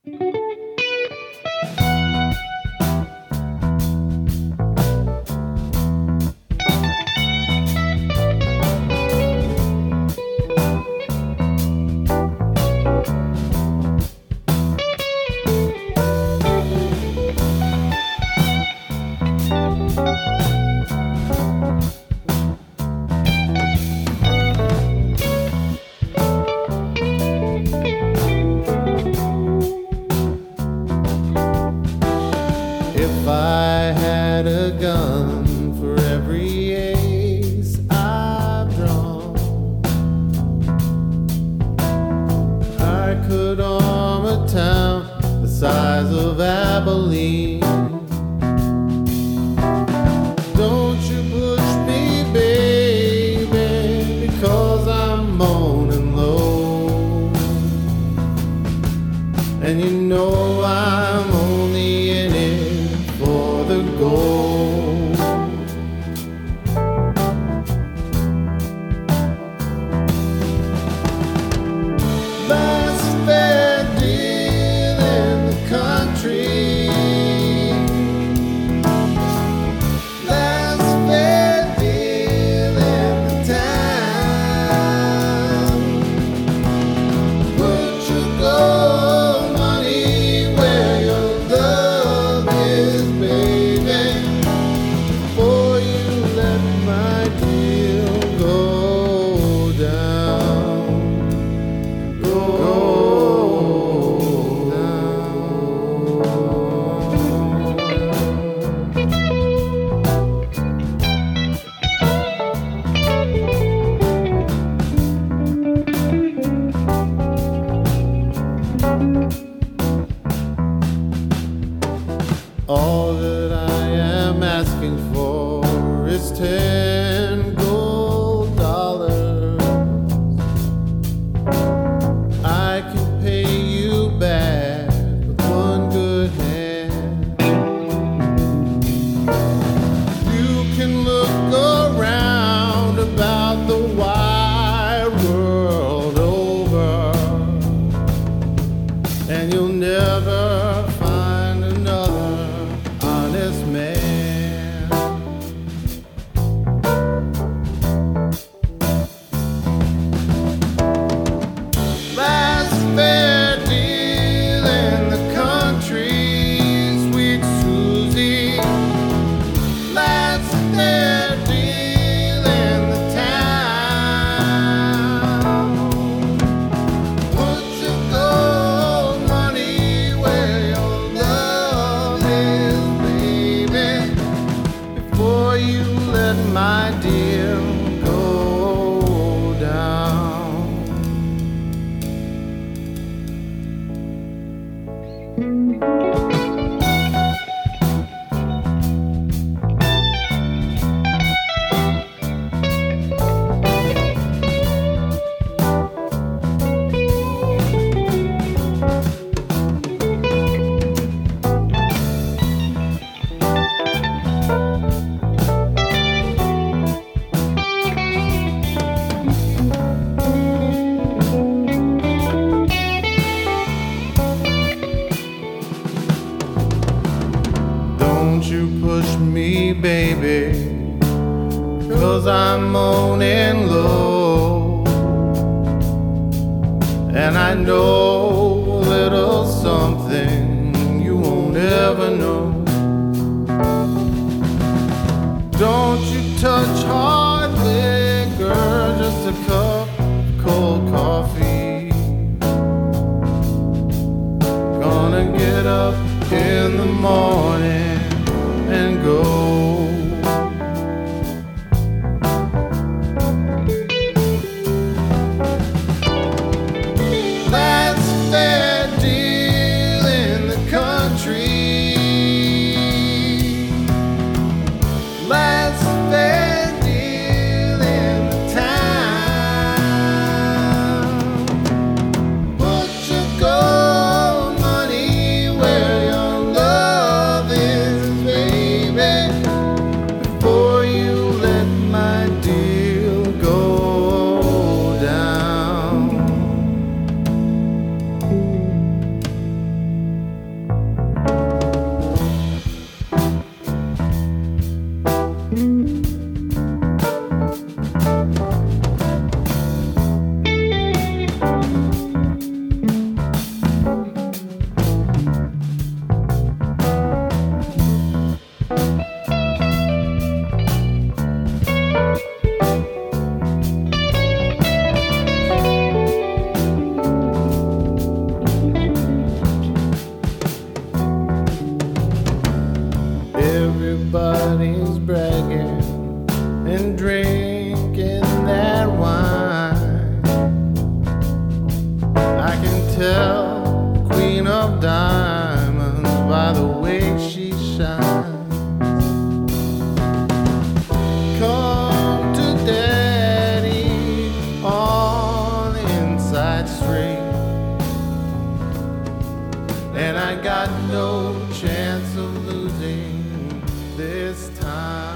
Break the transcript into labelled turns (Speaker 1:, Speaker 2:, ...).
Speaker 1: If I had a gun for every ace I've drawn, I could arm a town the size of Abilene. Don't you push me, baby, because I'm moaning low, and you know I'm only in it for the gold. Last fair deal in the country, last fair deal in the town. Put your gold money where your love is, baby, before you let my deal go down. Go down. All that I am asking for is 10 gold dollars. I can pay you back with one good hand. You can look around about the wide world over, and you'll never find another honest man. Last fair deal in the country, sweet Susie. Last fair deal in the town. Put your gold money where your love is, baby, before you let my deal go down. Don't you push me, baby, 'cause I'm moaning low, and I know a little something you won't ever know. Don't you touch hard liquor, just a cup of cold coffee. Gonna get up in the morning and go. Last fair deal in the country, last fair deal in the town. Put your gold money where your love queen of diamonds by the way she shines. Come to daddy on Inside Straight, and I got no chance of losing this time.